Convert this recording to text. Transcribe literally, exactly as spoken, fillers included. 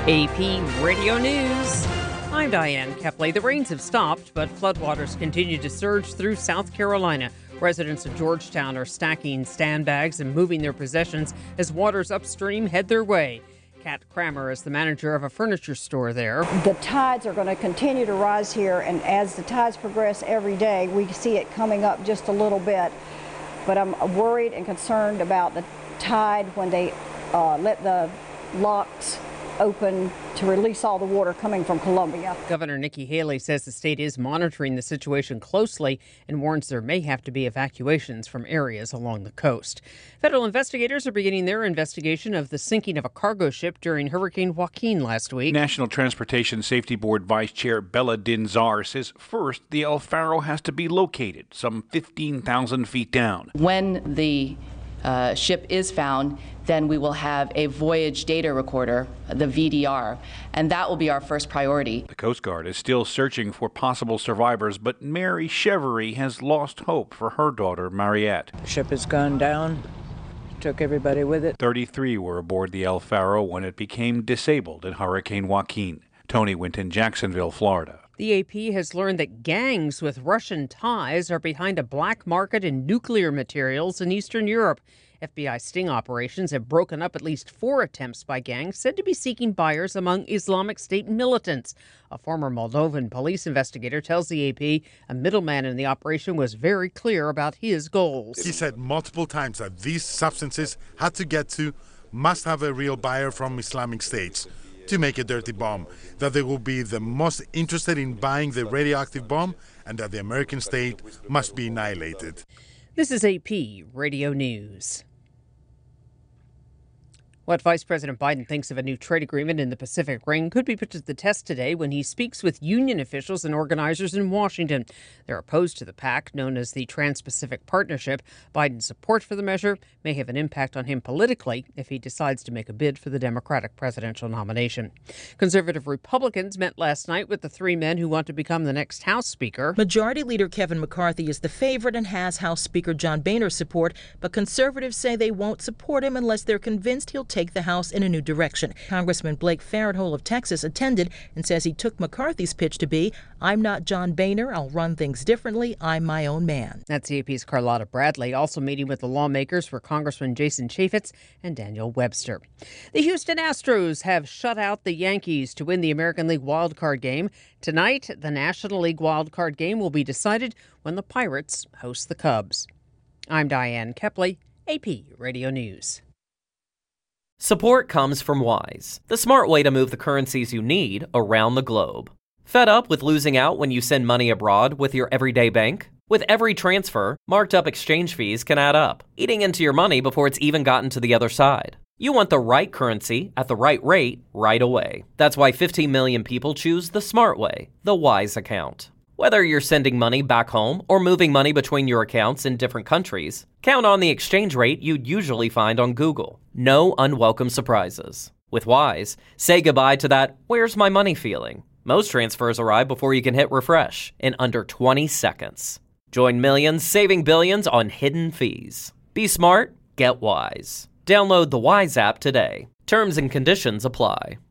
A P Radio News. I'm Diane Kepley. The rains have stopped, but floodwaters continue to surge through South Carolina. Residents of Georgetown are stacking sandbags and moving their possessions as waters upstream head their way. Kat Kramer is the manager of a furniture store there. The tides are going to continue to rise here, and as the tides progress every day, we see it coming up just a little bit. But I'm worried and concerned about the tide when they uh, let the locks open to release all the water coming from Columbia. Governor Nikki Haley says the state is monitoring the situation closely and warns there may have to be evacuations from areas along the coast. Federal investigators are beginning their investigation of the sinking of a cargo ship during Hurricane Joaquin last week. National Transportation Safety Board Vice Chair Bella Dinzar says first the El Faro has to be located some fifteen thousand feet down. When the uh, ship is found, then we will have a voyage data recorder, the V D R, and that will be our first priority. The Coast Guard is still searching for possible survivors, but Mary Chevery has lost hope for her daughter, Mariette. The ship has gone down, took everybody with it. thirty-three were aboard the El Faro when it became disabled in Hurricane Joaquin. Tony Winton, Jacksonville, Florida. The A P has learned that gangs with Russian ties are behind a black market in nuclear materials in Eastern Europe. F B I sting operations have broken up at least four attempts by gangs said to be seeking buyers among Islamic State militants. A former Moldovan police investigator tells the A P a middleman in the operation was very clear about his goals. He said multiple times that these substances had to get to must have a real buyer from Islamic States to make a dirty bomb, that they will be the most interested in buying the radioactive bomb, and that the American state must be annihilated. This is A P Radio News. What Vice President Biden thinks of a new trade agreement in the Pacific Ring could be put to the test today when he speaks with union officials and organizers in Washington. They're opposed to the pact, known as the Trans-Pacific Partnership. Biden's support for the measure may have an impact on him politically if he decides to make a bid for the Democratic presidential nomination. Conservative Republicans met last night with the three men who want to become the next House Speaker. Majority Leader Kevin McCarthy is the favorite and has House Speaker John Boehner's support, but conservatives say they won't support him unless they're convinced he'll take the House in a new direction. Congressman Blake Farenthold of Texas attended and says he took McCarthy's pitch to be, "I'm not John Boehner. I'll run things differently. I'm my own man." That's A P's Carlotta Bradley, also meeting with the lawmakers were Congressman Jason Chaffetz and Daniel Webster. The Houston Astros have shut out the Yankees to win the American League wildcard game. Tonight, the National League wildcard game will be decided when the Pirates host the Cubs. I'm Diane Kepley, A P Radio News. Support comes from Wise, the smart way to move the currencies you need around the globe. Fed up with losing out when you send money abroad with your everyday bank? With every transfer, marked up exchange fees can add up, eating into your money before it's even gotten to the other side. You want the right currency at the right rate right away. That's why fifteen million people choose the smart way, the Wise account. Whether you're sending money back home or moving money between your accounts in different countries, count on the exchange rate you'd usually find on Google. No unwelcome surprises. With Wise, say goodbye to that "where's my money" feeling. Most transfers arrive before you can hit refresh in under twenty seconds. Join millions saving billions on hidden fees. Be smart, get Wise. Download the Wise app today. Terms and conditions apply.